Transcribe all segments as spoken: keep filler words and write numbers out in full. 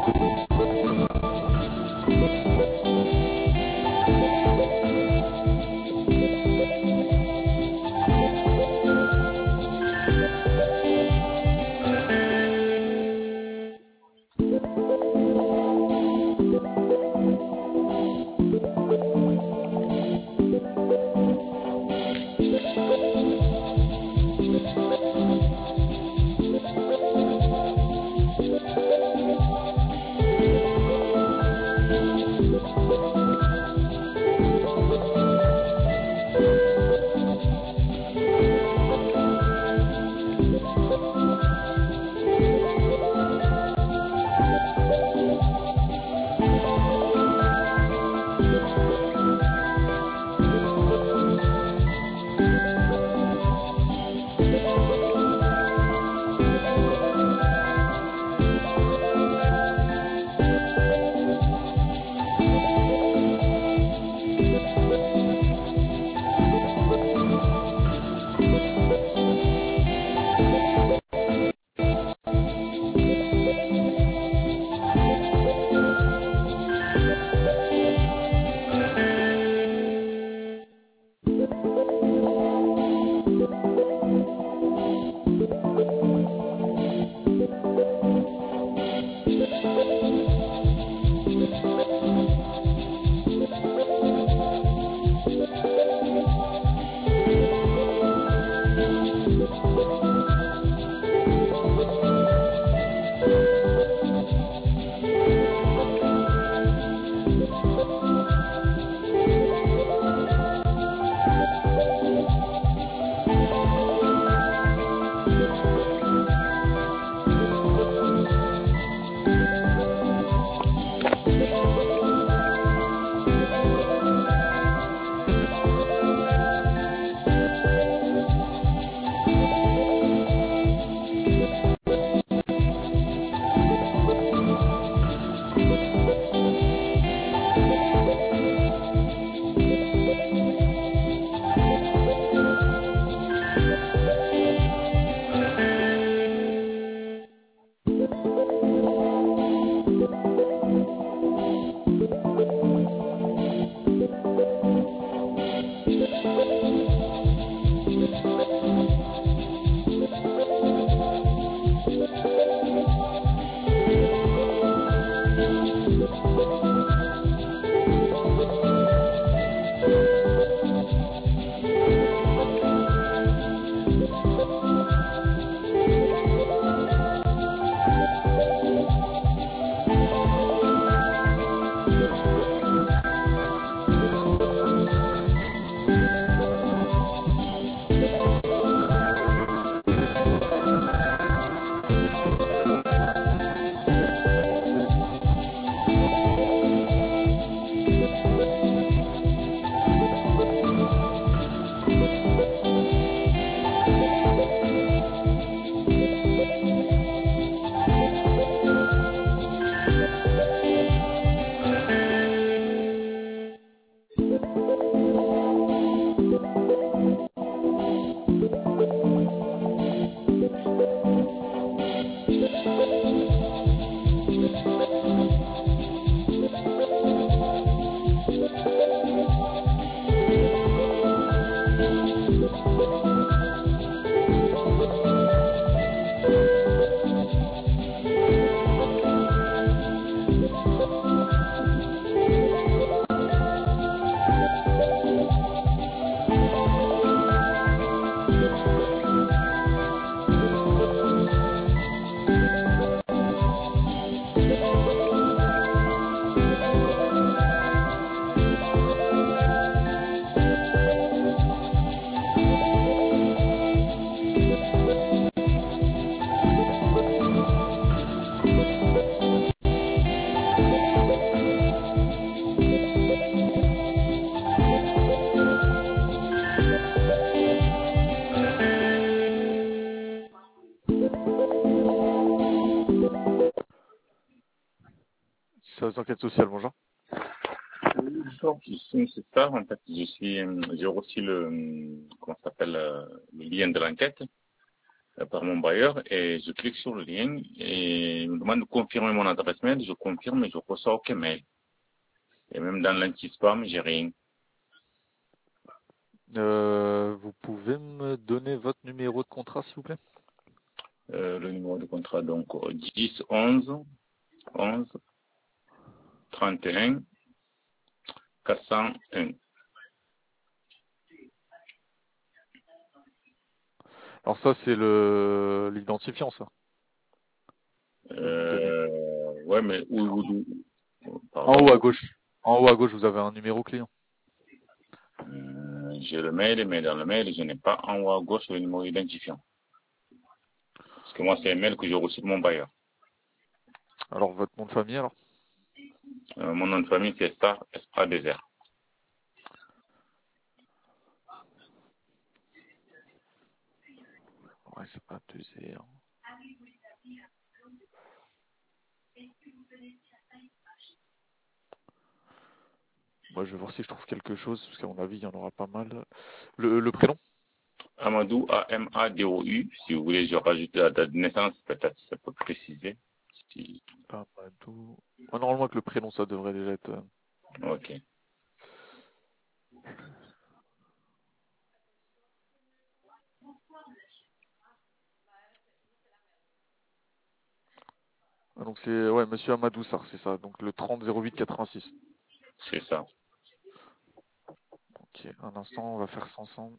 Service d'enquête sociale, bonjour. Bonjour, je suis M. Star. En fait, je suis, j'ai reçu le, comment ça s'appelle, le lien de l'enquête. euh, par mon bailleur et je clique sur le lien et il me demande de confirmer mon adresse mail. Je confirme et je reçois aucun mail. Et même dans l'anti-spam, j'ai rien. Euh, vous pouvez me donner votre numéro de contrat, s'il vous plaît? Euh, le numéro de contrat, donc dix onze onze trente et un quatre cent un. Alors ça, c'est le l'identifiant, ça, que vous me donnez. Euh, ouais, mais où, où, où- En haut à pardon, gauche. En haut à gauche, vous avez un numéro client. euh, j'ai le mail, mais dans le mail, je n'ai pas en haut à gauche le numéro identifiant. Parce que moi, c'est un mail que j'ai reçu de mon bailleur. Alors, votre nom de famille, alors? Euh, mon nom de famille, c'est Star Esprit Désert. Ouais, c'est pas deux zéro. Moi, je vais voir si je trouve quelque chose, parce qu'à mon avis, il y en aura pas mal. Le, le prénom? Amadou, A M A D O U. Si vous voulez, je rajoute la date de naissance, peut-être ça peut préciser. Si... Amadou. Ah, normalement, avec le prénom, ça devrait déjà être. euh, Ok. Ah, donc c'est ouais, Monsieur Amadou Sarr, c'est ça. Donc le trente zéro huit quatre-vingt-six. C'est ça. Ok, un instant, on va faire ça ensemble.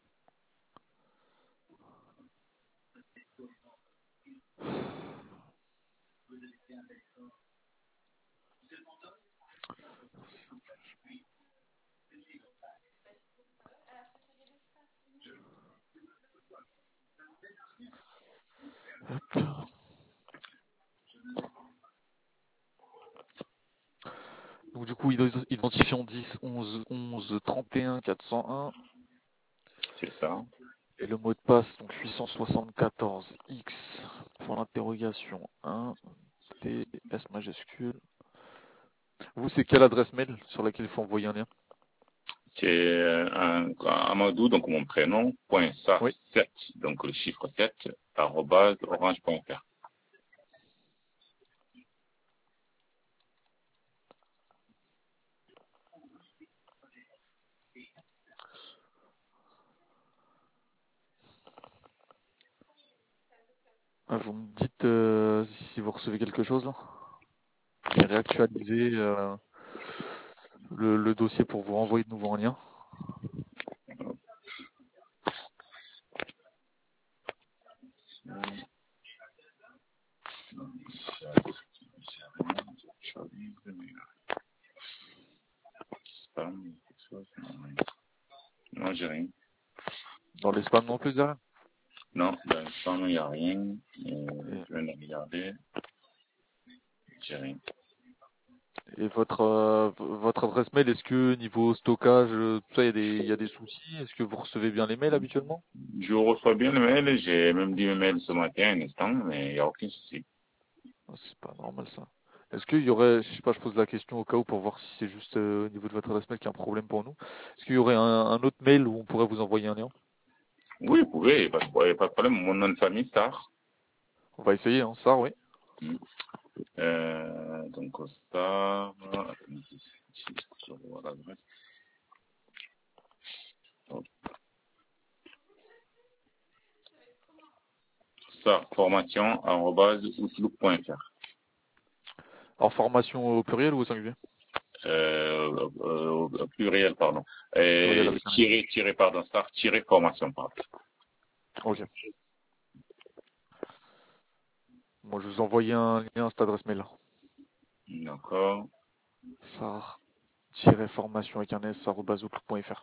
Hop. Donc du coup, ide- identifiant dix onze onze trente et un quatre cent un. C'est ça. Et le mot de passe, donc huit cent soixante-quatorze X pour l'interrogation un T S majuscule. Vous, c'est quelle adresse mail sur laquelle il faut envoyer un lien? C'est euh, un, Amadou, donc mon prénom, point sar Oui. sept, donc le chiffre sept, arrobase orange.fr. Ah, vous me dites euh, si vous recevez quelque chose là? J'ai réactualisé euh, le, le dossier pour vous renvoyer de nouveau un lien. Spam, quelque chose, non, non, j'ai rien. Dans les spams non plus derrière. Non, dans le spam, il n'y a rien. Euh, Et, je viens de regarder, j'ai rien. et votre euh, v- votre adresse mail, est-ce que niveau stockage, euh, tout ça, il y a des il y a des soucis? Est-ce que vous recevez bien les mails habituellement? Je reçois bien le mail, j'ai même dit le mail ce matin, un instant, mais il n'y a aucun souci. Ah, c'est pas normal ça. Est-ce qu'il y aurait, je sais pas, je pose la question au cas où pour voir si c'est juste euh, au niveau de votre adresse mail qu'il y a un problème pour nous. Est-ce qu'il y aurait un, un autre mail où on pourrait vous envoyer un lien? Oui, vous pouvez, pas de, pas de problème. Mon nom de famille, Star. On va essayer, hein, ça, oui. Euh, donc, Star, attendez, je revois l'adresse. Star, formation, arrobase, outlook.fr. Alors formation au pluriel ou au singulier? Euh, euh, au pluriel, pardon. Pluriel Et avec un S. tiré, tiré, pardon, Star, tiré, formation, pardon. Ok. Moi, je vous envoyais un lien à cette adresse mail là. D'accord. Sar-formation avec un S, arobase outlook point F R.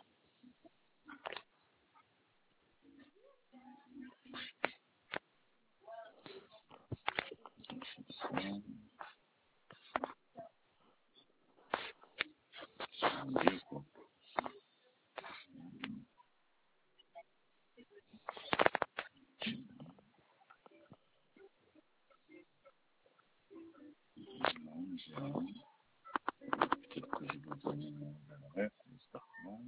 Peut-être que je vous donner l'adresse, j'espère que non.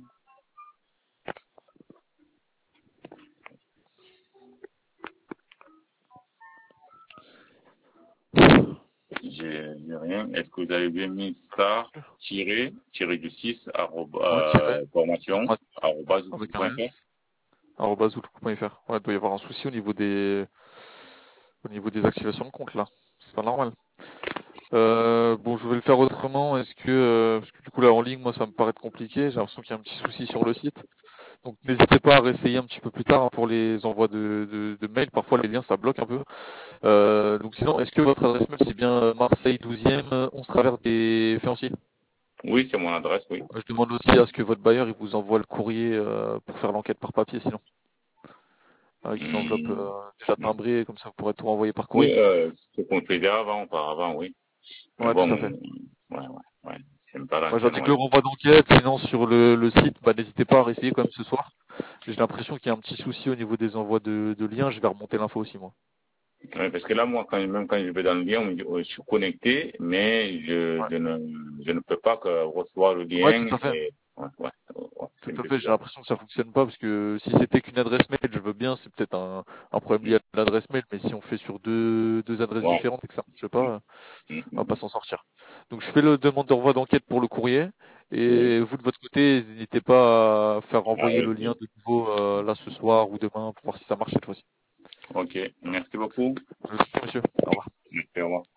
j'ai j'ai rien. Est-ce que vous avez bien mis star, tiré, tiré du six, Ouais, tiré. arroba, euh, formation, Formation arroba, avec un outlook.fr. S. arobase outlook point fr. Ouais, il doit y avoir un souci au niveau des, au niveau des activations de compte, là. C'est pas normal. Euh, bon, je vais le faire autrement. Est-ce que, euh, parce que du coup, là, en ligne, moi, ça me paraît compliqué. J'ai l'impression qu'il y a un petit souci sur le site. Donc, n'hésitez pas à réessayer un petit peu plus tard hein, pour les envois de, de, de mails. Parfois, les liens, ça bloque un peu. Euh, donc, sinon, est-ce que votre adresse mail, c'est bien Marseille douzième, onze travers des Féanciers? Oui, c'est mon adresse, oui. Je demande aussi à ce que votre bailleur, il vous envoie le courrier euh, pour faire l'enquête par papier, sinon. Avec une enveloppe Hmm. euh, déjà timbrée, comme ça, vous pourrez tout renvoyer par courrier. Oui, euh, ce qu'on faisait avant, auparavant, oui. Mais Ouais, bon, tout à fait. ouais, ouais, ouais. J'aime pas Moi, l'ancienne, j'indique le ouais. renvoi d'enquête, sinon sur le, le site, bah, n'hésitez pas à réessayer quand même ce soir. J'ai l'impression qu'il y a un petit souci au niveau des envois de, de liens, je vais remonter l'info aussi, moi. Ouais, parce que là, moi, quand, même quand je vais dans le lien, on me dit, oh, je suis connecté, mais je, Ouais, je ne, je ne peux pas que recevoir le ouais, tout lien à fait. et, ouais, ouais, ouais, c'est Tout un à peu fait, j'ai bizarre. l'impression que ça fonctionne pas parce que si c'était qu'une adresse mail, je veux bien, c'est peut-être un, un problème lié à l'adresse mail, mais si on fait sur deux, deux adresses Ouais. différentes et que ça marche Mm, pas, mm, on va pas mm. s'en sortir. Donc je fais le demande de renvoi d'enquête pour le courrier Oui. et vous de votre côté, n'hésitez pas à faire Ah renvoyer oui, le lien oui. de nouveau euh, là ce soir ou demain pour voir si ça marche cette fois-ci. Ok. Merci beaucoup. Merci monsieur, au revoir. Merci, au revoir.